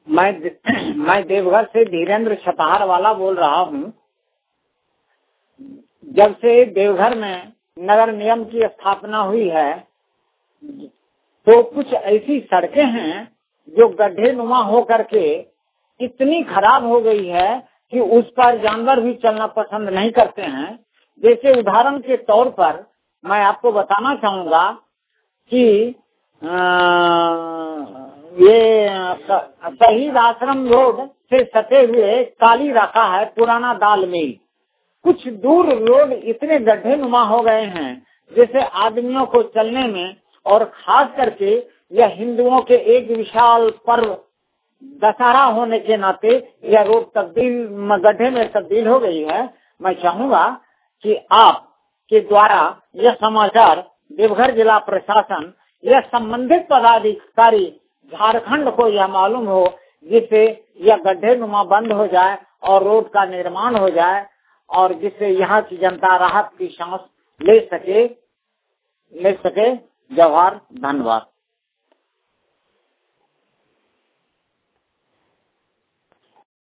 मैं देवघर से धीरेन्द्र छतार वाला बोल रहा हूँ। जब से देवघर में नगर निगम की स्थापना हुई है तो कुछ ऐसी सड़कें हैं जो गड्ढे नुमा हो करके इतनी खराब हो गई है कि उस पर जानवर भी चलना पसंद नहीं करते हैं। जैसे उदाहरण के तौर पर मैं आपको बताना चाहूँगा कि ये शहीद आश्रम रोड से सटे हुए काली रखा है पुराना दाल मिल। कुछ दूर रोड इतने गड्ढे नुमा हो गए हैं जैसे आदमियों को चलने में, और खास करके यह हिंदुओं के एक विशाल पर्व दशहरा होने के नाते यह रोड गड्ढे में तब्दील हो गई है। मैं चाहूँगा कि आप के द्वारा यह समाचार देवघर जिला प्रशासन या संबंधित पदाधिकारी झारखंड को यह मालूम हो, जिससे यह गड्ढे नुमा बंद हो जाए और रोड का निर्माण हो जाए और जिससे यहाँ की जनता राहत की सांस ले सके। जवाहर, धन्यवाद।